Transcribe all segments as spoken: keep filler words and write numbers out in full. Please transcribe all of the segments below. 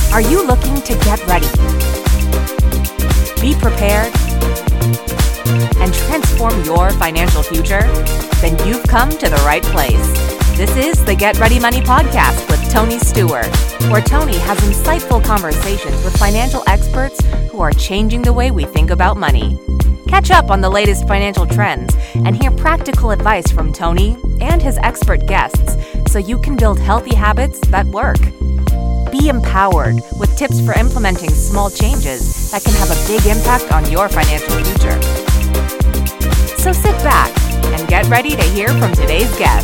Are you looking to get ready, be prepared, and transform your financial future? Then you've come to the right place. This is the Get Ready Money Podcast with Tony Stewart, where Tony has insightful conversations with financial experts who are changing the way we think about money. Catch up on the latest financial trends and hear practical advice from Tony and his expert guests so you can build healthy habits that work. Be empowered with tips for implementing small changes that can have a big impact on your financial future. So sit back and get ready to hear from today's guest.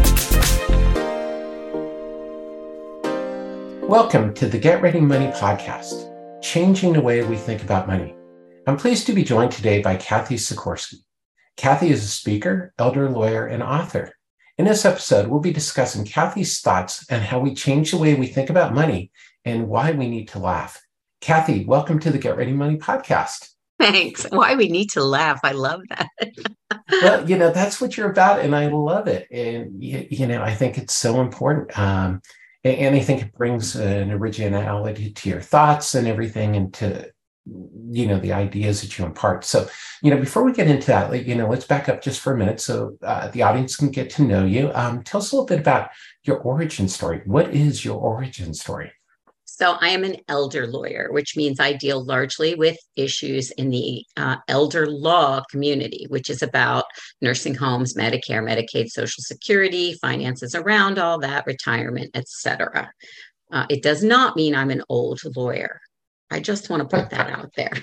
Welcome to the Get Ready Money Podcast, changing the way we think about money. I'm pleased to be joined today by Kathy Sikorsky. Kathy is a speaker, elder lawyer, and author. In this episode, we'll be discussing Kathy's thoughts on how we change the way we think about money and why we need to laugh. Kathy, welcome to the Get Ready Money Podcast. Thanks. Why we need to laugh. I love that. Well, you know, that's what you're about, and I love it. And, you, you know, I think it's so important. Um, and, and I think it brings an originality to your thoughts and everything, and to you know, the ideas that you impart. So, you know, before we get into that, like, you know, let's back up just for a minute so uh, the audience can get to know you. Um, tell us a little bit about your origin story. What is your origin story? So I am an elder lawyer, which means I deal largely with issues in the uh, elder law community, which is about nursing homes, Medicare, Medicaid, Social Security, finances around all that, retirement, et cetera. Uh, it does not mean I'm an old lawyer. I just want to put that out there.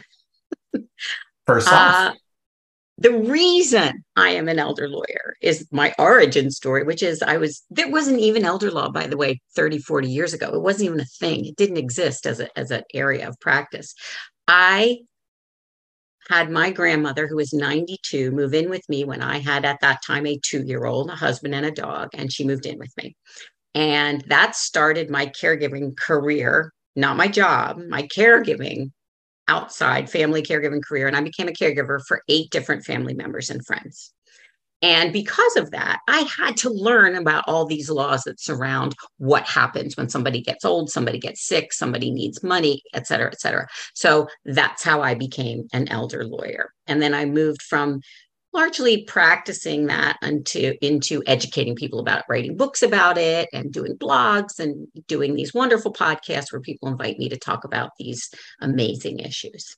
First off, uh, the reason I am an elder lawyer is my origin story, which is I was, there wasn't even elder law, by the way, thirty, forty years ago. It wasn't even a thing. It didn't exist as a, as an area of practice. I had my grandmother, who was ninety-two, move in with me when I had at that time a two-year-old, a husband and a dog, and she moved in with me. And that started my caregiving career. Not my job, my caregiving outside family caregiving career. And I became a caregiver for eight different family members and friends. And because of that, I had to learn about all these laws that surround what happens when somebody gets old, somebody gets sick, somebody needs money, et cetera, et cetera. So that's how I became an elder lawyer. And then I moved from largely practicing that into, into educating people about writing books about it and doing blogs and doing these wonderful podcasts where people invite me to talk about these amazing issues.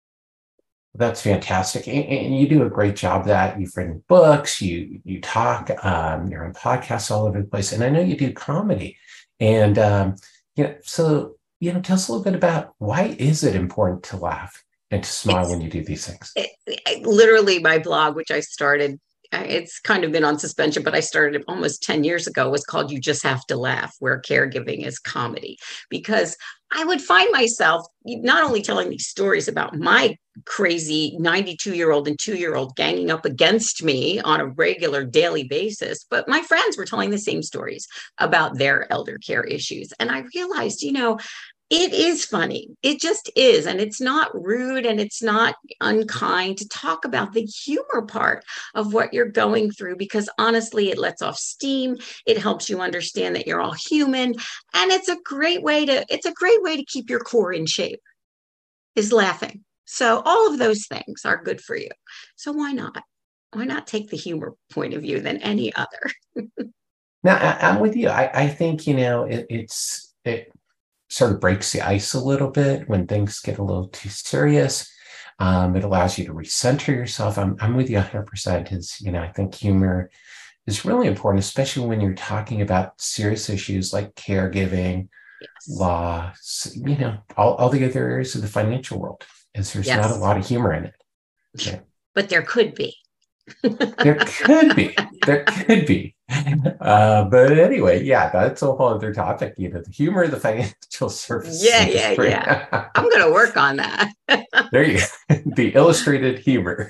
That's fantastic. And, and you do a great job of that. You've written books, you you talk, um, you're on podcasts all over the place. And I know you do comedy. And, um, you know, so, you know, tell us a little bit about why is it important to laugh and to smile it's, when you do these things? It, it, literally, my blog, which I started, it's kind of been on suspension, but I started almost ten years ago, was called You Just Have to Laugh, where caregiving is comedy. Because I would find myself not only telling these stories about my crazy ninety-two-year-old and two-year-old ganging up against me on a regular daily basis, but my friends were telling the same stories about their elder care issues. And I realized, you know, it is funny. It just is. And it's not rude and it's not unkind to talk about the humor part of what you're going through, because honestly, it lets off steam. It helps you understand that you're all human. And it's a great way to, it's a great way to keep your core in shape, is laughing. So all of those things are good for you. So why not? Why not take the humor point of view than any other? Now, I, I'm with you. I, I think, you know, it, it's, it, sort of breaks the ice a little bit when things get a little too serious. Um, it allows you to recenter yourself. I'm, I'm with you one hundred percent. Is, you know, I think humor is really important, especially when you're talking about serious issues like caregiving, yes. law, you know, all, all the other areas of the financial world. Is there's yes. not a lot of humor in it. Okay. But there could be. There could be. There could be. Uh, but anyway, yeah, that's a whole other topic. You know, the humor of the financial services. Yeah, yeah, yeah. I'm going to work on that. There you go. The illustrated humor.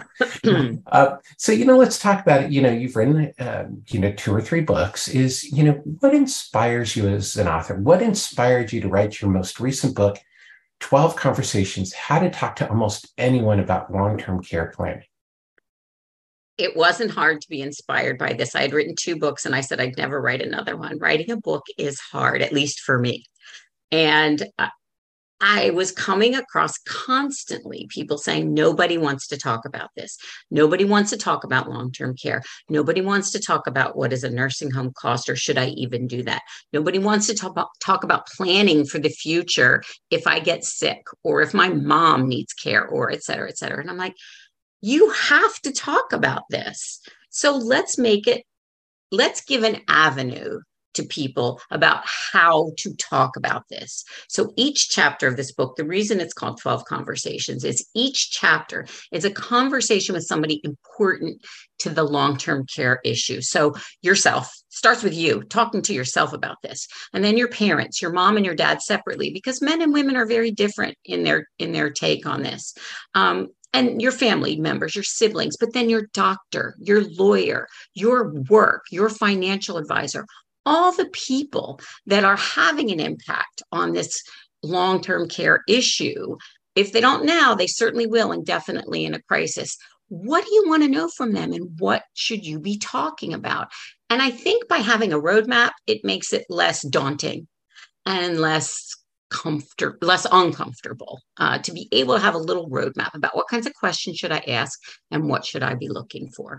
uh, so, you know, let's talk about it. You know, you've written, uh, you know, two or three books. Is, you know, what inspires you as an author? What inspired you to write your most recent book, twelve Conversations, How to Talk to Almost Anyone About Long-Term Care Planning? It wasn't hard to be inspired by this. I had written two books and I said I'd never write another one. Writing a book is hard, at least for me. And uh, I was coming across constantly people saying, nobody wants to talk about this. Nobody wants to talk about long-term care. Nobody wants to talk about what is a nursing home cost, or should I even do that? Nobody wants to talk about, talk about planning for the future if I get sick, or if my mom needs care, or et cetera, et cetera. And I'm like, you have to talk about this. So let's make it, let's give an avenue to people about how to talk about this. So each chapter of this book, the reason it's called twelve Conversations is each chapter is a conversation with somebody important to the long-term care issue. So yourself starts with you talking to yourself about this, and then your parents, your mom and your dad separately, because men and women are very different in their in their take on this. Um, and your family members, your siblings, but then your doctor, your lawyer, your work, your financial advisor, all the people that are having an impact on this long-term care issue. If they don't now, they certainly will, and definitely in a crisis. What do you want to know from them, and what should you be talking about? And I think by having a roadmap, it makes it less daunting and less comfortable, less uncomfortable uh, to be able to have a little roadmap about what kinds of questions should I ask and what should I be looking for.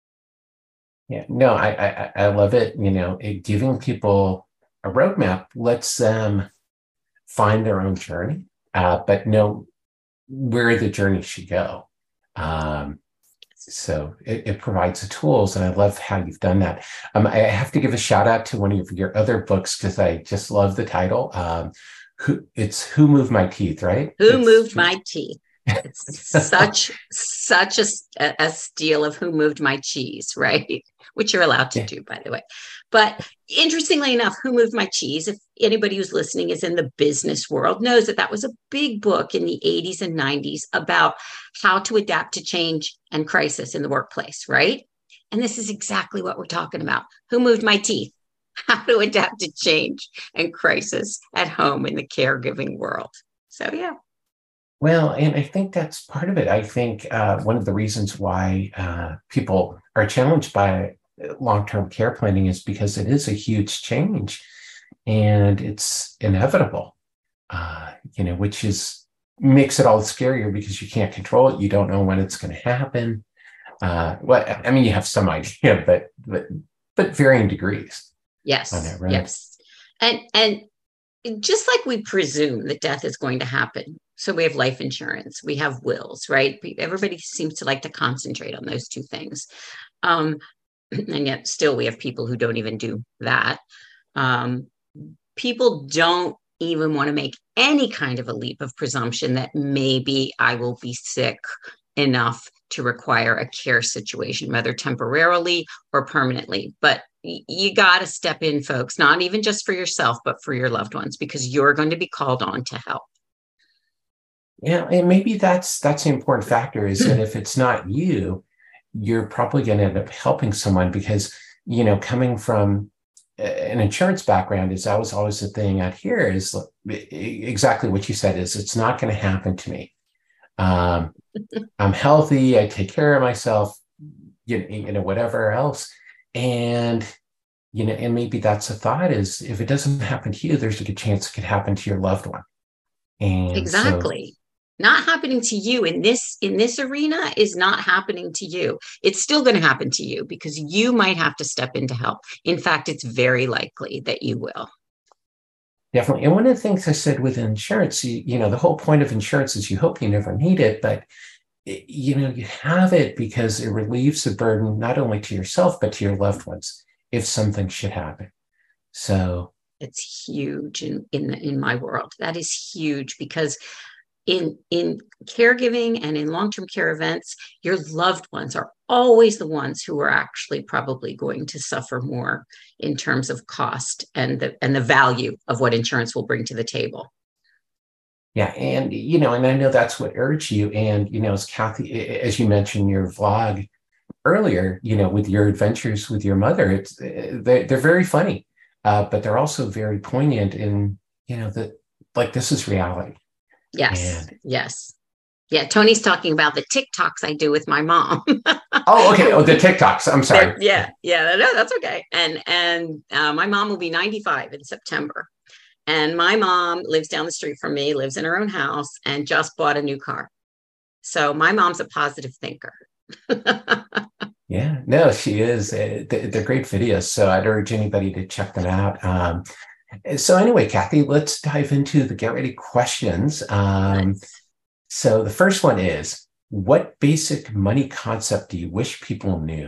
Yeah, no, I, I I love it. You know, it, giving people a roadmap lets them find their own journey, uh, but know where the journey should go. Um, so it, it provides the tools, and I love how you've done that. Um, I have to give a shout out to one of your other books because I just love the title. Um, who it's Who Moved My Teeth, right? Who it's, Moved My Teeth. It's such such a, a steal of Who Moved My Cheese, right? Which you're allowed to yeah. do, by the way. But interestingly enough, Who Moved My Cheese, if anybody who's listening is in the business world, knows that that was a big book in the eighties and nineties about how to adapt to change and crisis in the workplace, right? And this is exactly what we're talking about. Who Moved My Teeth? How to adapt to change and crisis at home in the caregiving world. So, yeah. Well, and I think that's part of it. I think uh, one of the reasons why uh, people are challenged by long-term care planning is because it is a huge change, and it's inevitable, uh, you know, which is makes it all scarier because you can't control it. You don't know when it's going to happen. Uh, well, I mean, you have some idea, but but but varying degrees. Yes. On it, right? Yes. And and just like we presume that death is going to happen. So we have life insurance, we have wills, right? Everybody seems to like to concentrate on those two things. Um, and yet still we have people who don't even do that. Um, people don't even want to make any kind of a leap of presumption that maybe I will be sick enough to require a care situation, whether temporarily or permanently. But you got to step in, folks, not even just for yourself, but for your loved ones, because you're going to be called on to help. Yeah, and maybe that's that's the important factor is that if it's not you, you're probably going to end up helping someone because, you know, coming from an insurance background is that was always the thing out here is exactly what you said is it's not going to happen to me. Um, I'm healthy. I take care of myself, you know, you know, whatever else. And, you know, and maybe that's a thought is if it doesn't happen to you, there's a good chance it could happen to your loved one. And exactly. So, not happening to you in this in this arena is not happening to you. It's still going to happen to you because you might have to step in to help. In fact, it's very likely that you will. Definitely. And one of the things I said with insurance, you, you know, the whole point of insurance is you hope you never need it, but, it, you know, you have it because it relieves the burden not only to yourself, but to your loved ones if something should happen. So it's huge in, in, in my world. That is huge because In in caregiving and in long-term care events, your loved ones are always the ones who are actually probably going to suffer more in terms of cost and the and the value of what insurance will bring to the table. Yeah, and you know, and I know that's what urged you. And you know, as Kathy, as you mentioned your vlog earlier, you know, with your adventures with your mother, it's they, they're very funny, uh, but they're also very poignant in you know that like this is reality. Yes. And, yes. Yeah. Tony's talking about the TikToks I do with my mom. oh, okay. Oh, the TikToks. I'm sorry. But, yeah. Yeah. No, that's okay. And, and uh, my mom will be ninety-five in September. And my mom lives down the street from me, lives in her own house, and just bought a new car. So my mom's a positive thinker. Yeah, no, she is. Uh, they- They're great videos. So I'd urge anybody to check them out. Um, so anyway, Kathy, let's dive into the get ready questions. Um, Let's- so the first one is, what basic money concept do you wish people knew?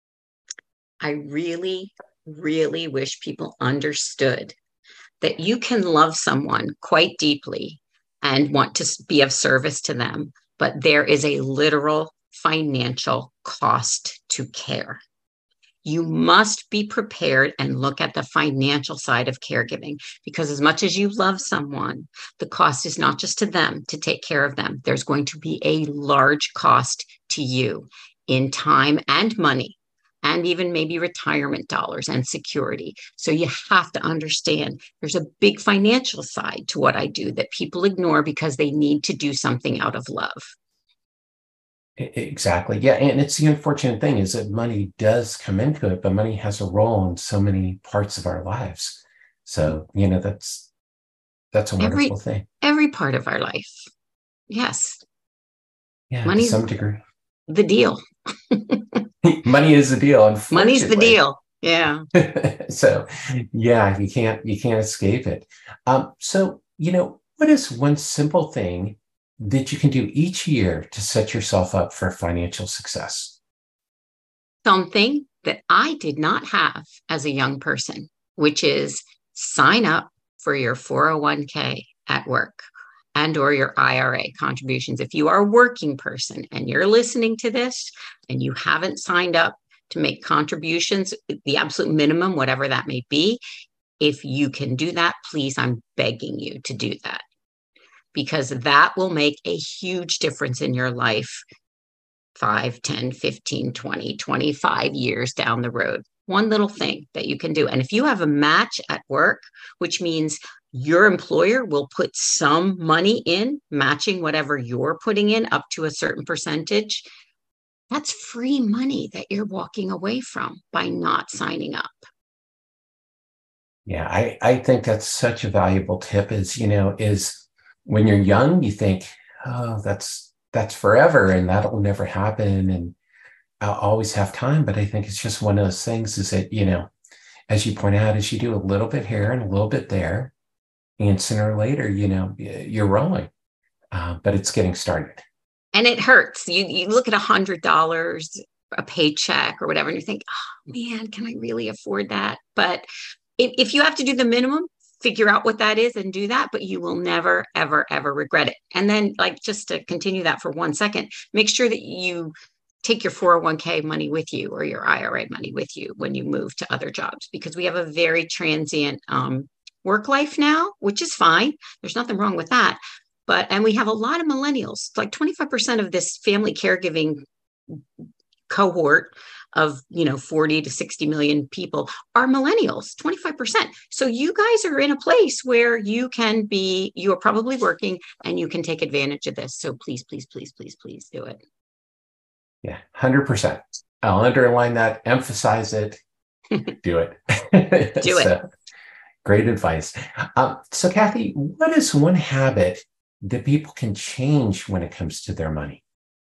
I really, really wish people understood that you can love someone quite deeply and want to s- be of service to them, but there is a literal financial cost to care. You must be prepared and look at the financial side of caregiving, because as much as you love someone, the cost is not just to them to take care of them. There's going to be a large cost to you in time and money, and even maybe retirement dollars and security. So you have to understand there's a big financial side to what I do that people ignore because they need to do something out of love. E- Exactly. Yeah. And it's the unfortunate thing is that money does come into it, but money has a role in so many parts of our lives. So, you know, that's that's a wonderful Every thing. every part of our life. Yes. Yeah, to Money's some degree. the deal. Money is the deal, Money's the unfortunately. deal. Yeah. So yeah, you can't you can't escape it. Um, so, you know, what is one simple thing that you can do each year to set yourself up for financial success? Something that I did not have as a young person, which is sign up for your four oh one k at work and or your I R A contributions. If you are a working person and you're listening to this and you haven't signed up to make contributions, the absolute minimum, whatever that may be, if you can do that, please, I'm begging you to do that, because that will make a huge difference in your life five, ten, fifteen, twenty, twenty-five years down the road. One little thing that you can do. And if you have a match at work, which means your employer will put some money in, matching whatever you're putting in up to a certain percentage, that's free money that you're walking away from by not signing up. Yeah, I, I think that's such a valuable tip is, you know, is when you're young, you think, oh, that's that's forever and that'll never happen. And I'll always have time. But I think it's just one of those things is that, you know, as you point out, as you do a little bit here and a little bit there, and sooner or later, you know, you're rolling, uh, but it's getting started. And it hurts. You you look at a hundred dollars a paycheck or whatever, and you think, oh man, can I really afford that? But if, if you have to do the minimum, figure out what that is and do that, but you will never, ever, ever regret it. And then, like, just to continue that for one second, make sure that you take your four oh one k money with you or your I R A money with you when you move to other jobs, because we have a very transient um, work life now, which is fine. There's nothing wrong with that. But, and we have a lot of millennials, like twenty-five percent of this family caregiving cohort of, you know, forty to sixty million people are millennials, twenty-five percent. So you guys are in a place where you can be, you are probably working and you can take advantage of this. So please, please, please, please, please do it. Yeah, one hundred percent. I'll underline that, emphasize it, do it. Do it. So, great advice. Um, so, Kathy, what is one habit that people can change when it comes to their money?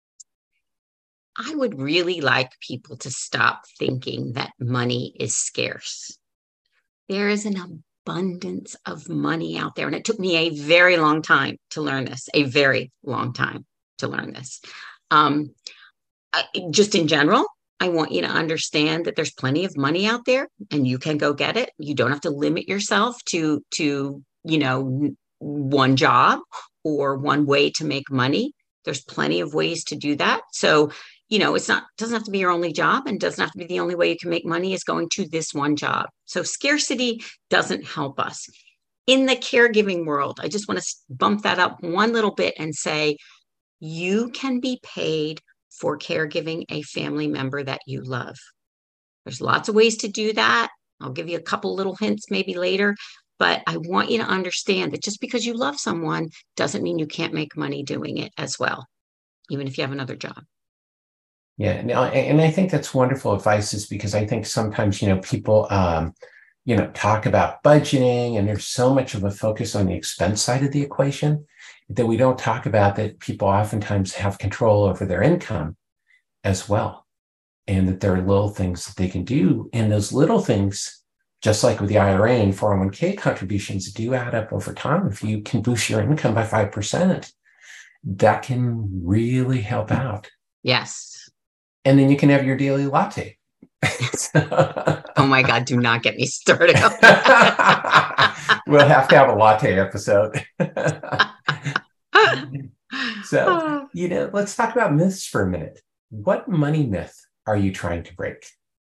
I would really like people to stop thinking that money is scarce. There is an abundance of money out there. And it took me a very long time to learn this, a very long time to learn this. Um, I, just in general, I want you to understand that there's plenty of money out there and you can go get it. You don't have to limit yourself to, to, you know, one job or one way to make money. There's plenty of ways to do that. So, you know, it's not, doesn't have to be your only job, and doesn't have to be the only way you can make money is going to this one job. So scarcity doesn't help us. In the caregiving world, I just want to bump that up one little bit and say, you can be paid for caregiving a family member that you love. There's lots of ways to do that. I'll give you a couple little hints maybe later, but I want you to understand that just because you love someone doesn't mean you can't make money doing it as well, even if you have another job. Yeah, no, and I think that's wonderful advice is because I think sometimes, you know, people um, you know, talk about budgeting, and there's so much of a focus on the expense side of the equation that we don't talk about that people oftentimes have control over their income as well. And that there are little things that they can do. And those little things, just like with the I R A and four oh one k contributions, do add up over time. If you can boost your income by five percent, that can really help out. Yes. And then you can have your daily latte. Oh my God, do not get me started. We'll have to have a latte episode. So, you know, let's talk about myths for a minute. What money myth are you trying to break?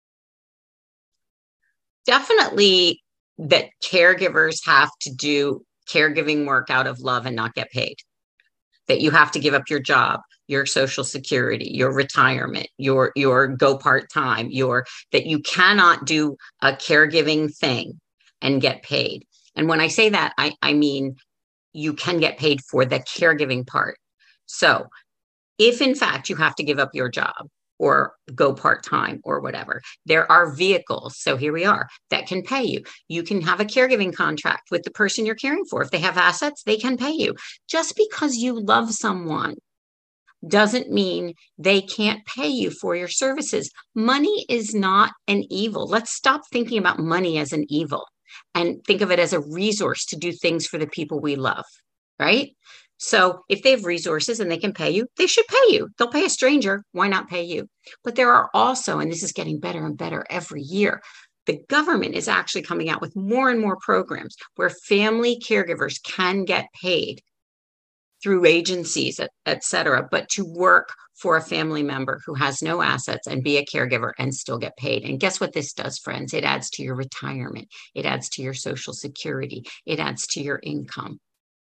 Definitely that caregivers have to do caregiving work out of love and not get paid. That you have to give up your job, your social security, your retirement, your your go part-time, your that you cannot do a caregiving thing and get paid. And when I say that, I, I mean you can get paid for the caregiving part. So if in fact you have to give up your job or go part-time or whatever, there are vehicles. So here we are that can pay you. You can have a caregiving contract with the person you're caring for. If they have assets, they can pay you. Just because you love someone doesn't mean they can't pay you for your services. Money is not an evil. Let's stop thinking about money as an evil and think of it as a resource to do things for the people we love, right? So if they have resources and they can pay you, they should pay you. They'll pay a stranger. Why not pay you? But there are also, and this is getting better and better every year, the government is actually coming out with more and more programs where family caregivers can get paid through agencies, et, et cetera, but to work for a family member who has no assets and be a caregiver and still get paid. And guess what this does, friends? It adds to your retirement. It adds to your social security. It adds to your income.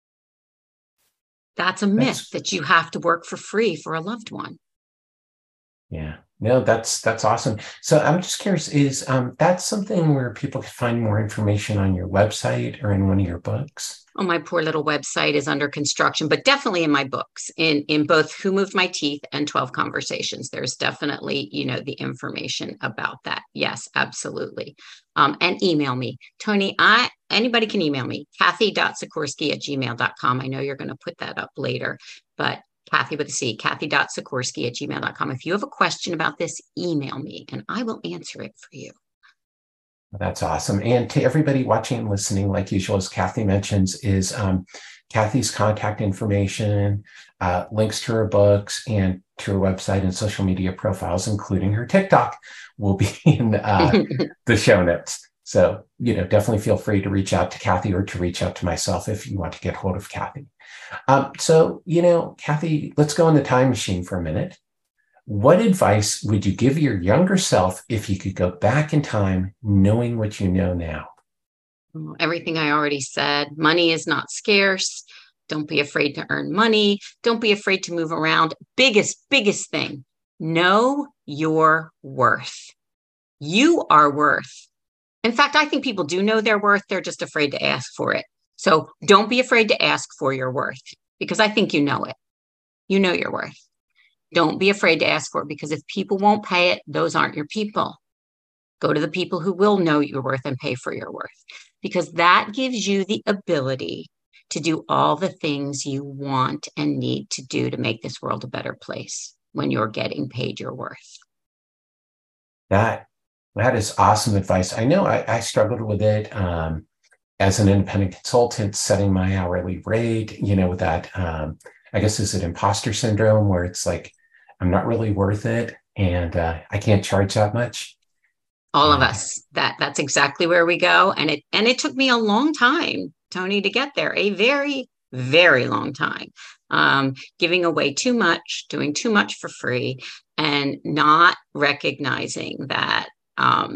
That's a myth that's, that you have to work for free for a loved one. Yeah, no, that's that's awesome. So I'm just curious, is um, that something where people can find more information on your website or in one of your books? Oh, my poor little website is under construction, but definitely in my books, in, in both Who Moved My Teeth and twelve Conversations. There's definitely, you know, the information about that. Yes, absolutely. Um, and email me, Tony. I anybody can email me, Kathy dot Sikorsky at gmail dot com. I know you're going to put that up later, but Kathy with a C, Kathy dot Sikorsky at gmail dot com. If you have a question about this, email me and I will answer it for you. That's awesome. And to everybody watching and listening, like usual, as Kathy mentions, is um, Kathy's contact information, uh, links to her books and to her website and social media profiles, including her TikTok, will be in uh, the show notes. So, you know, definitely feel free to reach out to Kathy or to reach out to myself if you want to get hold of Kathy. Um, so, you know, Kathy, let's go in the time machine for a minute. What advice would you give your younger self if you could go back in time knowing what you know now? Everything I already said. Money is not scarce. Don't be afraid to earn money. Don't be afraid to move around. Biggest, biggest thing, know your worth. You are worth. In fact, I think people do know their worth. They're just afraid to ask for it. So don't be afraid to ask for your worth because I think you know it. You know your worth. Don't be afraid to ask for it because if people won't pay it, those aren't your people. Go to the people who will know your worth and pay for your worth because that gives you the ability to do all the things you want and need to do to make this world a better place when you're getting paid your worth. That, that is awesome advice. I know I, I struggled with it um, as an independent consultant, setting my hourly rate, you know, with that, um, I guess, is it imposter syndrome where it's like, I'm not really worth it and uh, I can't charge that much. All of us, that that's exactly where we go. And it, and it took me a long time, Tony, to get there, a very, very long time, um, giving away too much, doing too much for free and not recognizing that um,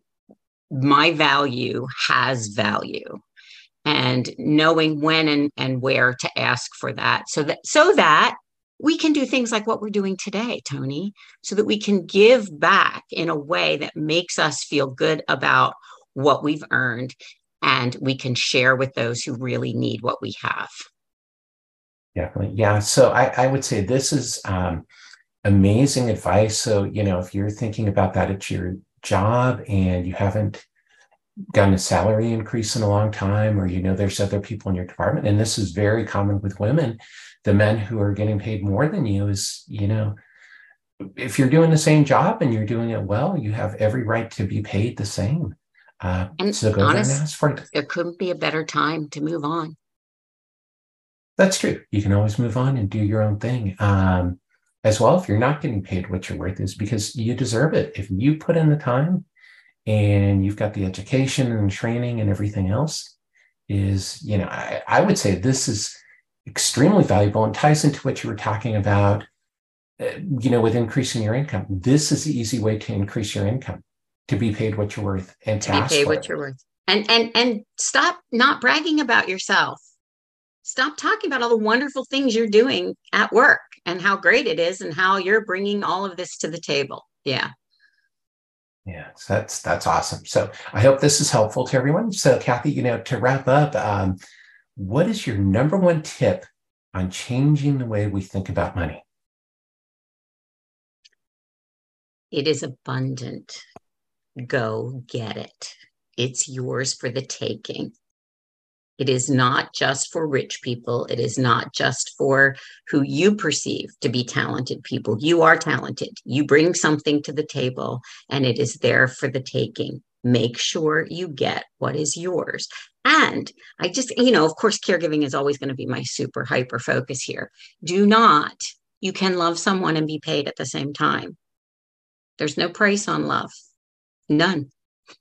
my value has value and knowing when and, and where to ask for that so that, so that we can do things like what we're doing today, Tony, so that we can give back in a way that makes us feel good about what we've earned and we can share with those who really need what we have. Definitely. Yeah. So I, I would say this is um, amazing advice. So, you know, if you're thinking about that at your job and you haven't gotten a salary increase in a long time, or you know there's other people in your department, and this is very common with women. The men who are getting paid more than you is, you know, if you're doing the same job and you're doing it well, you have every right to be paid the same. Uh, And so go there and honest, ask for it. there couldn't be a better time to move on. That's true. You can always move on and do your own thing. Um, as well, if you're not getting paid what your worth is, because you deserve it. If you put in the time and you've got the education and training and everything else, is, you know, I, I would say this is extremely valuable and ties into what you were talking about, uh, you know, with increasing your income. This is the easy way to increase your income, to be paid what you're worth and to, To be ask paid for what it. you're worth. And and and stop not bragging about yourself. Stop talking about all the wonderful things you're doing at work and how great it is and how you're bringing all of this to the table. Yeah. Yeah, so that's that's awesome. So I hope this is helpful to everyone. So Kathy, you know, to wrap up, um, what is your number one tip on changing the way we think about money? It is abundant. Go get it. It's yours for the taking. It is not just for rich people. It is not just for who you perceive to be talented people. You are talented. You bring something to the table and it is there for the taking. Make sure you get what is yours. And I just, you know, of course, caregiving is always going to be my super hyper focus here. Do not, you can love someone and be paid at the same time. There's no price on love. None.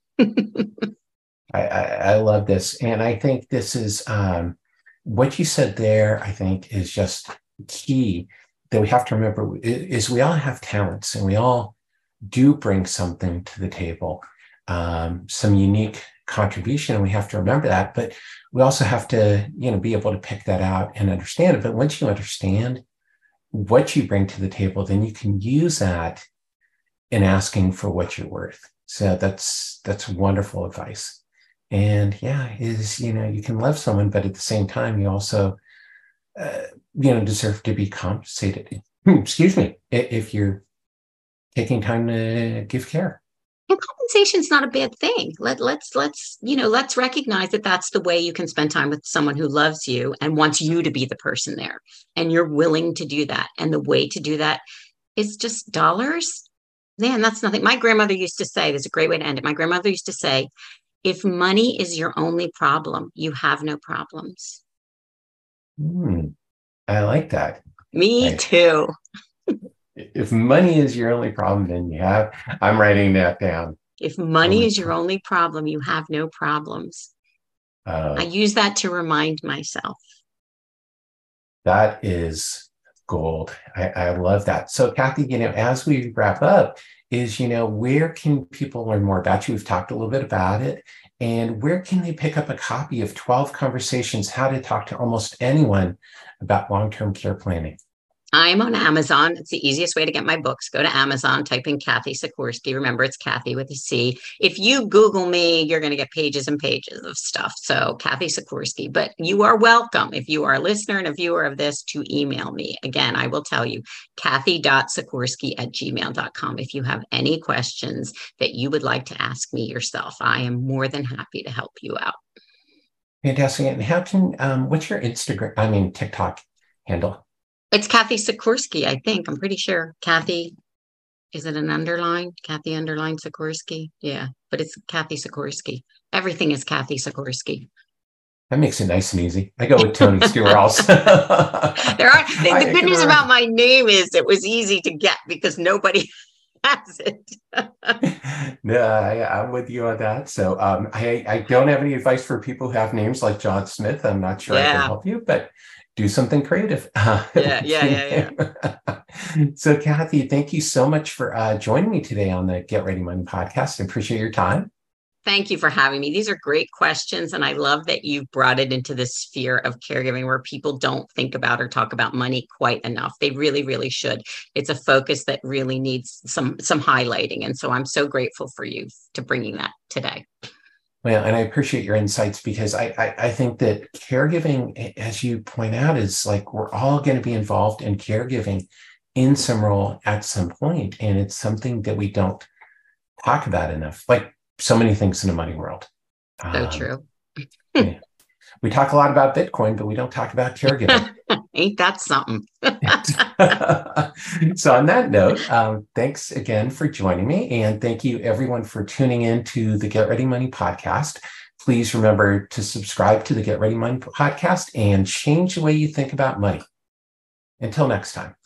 I, I, I love this. And I think this is um, what you said there, I think is just key that we have to remember is we all have talents and we all do bring something to the table, um, some unique contribution. And we have to remember that, but we also have to, you know, be able to pick that out and understand it. But once you understand what you bring to the table, then you can use that in asking for what you're worth. So that's, that's wonderful advice. And yeah, is, you know, you can love someone, but at the same time, you also, uh, you know, deserve to be compensated. Excuse me, if you're taking time to give care. And compensation is not a bad thing. Let, let's, let's, you know, let's recognize that that's the way you can spend time with someone who loves you and wants you to be the person there. And you're willing to do that. And the way to do that is just dollars. Man, that's nothing. My grandmother used to say, there's a great way to end it. My grandmother used to say, if money is your only problem, you have no problems. Hmm, I like that. Me Right. too. If money is your only problem, then you have, I'm writing that down. If money Only is your only problem, you have no problems. Uh, I use that to remind myself. That is gold. I, I love that. So Kathy, you know, as we wrap up, is, you know, where can people learn more about you? We've talked a little bit about it. And where can they pick up a copy of twelve Conversations, How to Talk to Almost Anyone About Long-Term Care Planning? I'm on Amazon. It's the easiest way to get my books. Go to Amazon, type in Kathy Sikorsky. Remember, it's Kathy with a C. If you Google me, you're going to get pages and pages of stuff. So Kathy Sikorsky. But you are welcome, if you are a listener and a viewer of this, to email me. Again, I will tell you, kathy dot sikorsky at gmail dot com. If you have any questions that you would like to ask me yourself, I am more than happy to help you out. Fantastic. And how can, um, what's your Instagram, I mean, TikTok handle? It's Kathy Sikorsky, I think. I'm pretty sure. Kathy, is it an underline? Kathy underline Sikorsky? Yeah, but it's Kathy Sikorsky. Everything is Kathy Sikorsky. That makes it nice and easy. I go with Tony Stewart also. There are the, I the good news remember. about my name is it was easy to get because nobody has it. No, I, I'm with you on that. So um, I, I don't have any advice for people who have names like John Smith. I'm not sure I Yeah. can help you, but do something creative. Yeah, yeah, yeah, yeah. So Kathy, thank you so much for uh, joining me today on the Get Ready Money podcast. I appreciate your time. Thank you for having me. These are great questions. And I love that you've brought it into the sphere of caregiving where people don't think about or talk about money quite enough. They really, really should. It's a focus that really needs some, some highlighting. And so I'm so grateful for you to bringing that today. Well, and I appreciate your insights because I, I, I think that caregiving, as you point out, is like we're all going to be involved in caregiving in some role at some point. And it's something that we don't talk about enough, like so many things in the money world. So Um, true. yeah. We talk a lot about Bitcoin, but we don't talk about caregiving. Ain't that something? So on that note, um, thanks again for joining me. And thank you everyone for tuning in to the Get Ready Money podcast. Please remember to subscribe to the Get Ready Money podcast and change the way you think about money. Until next time.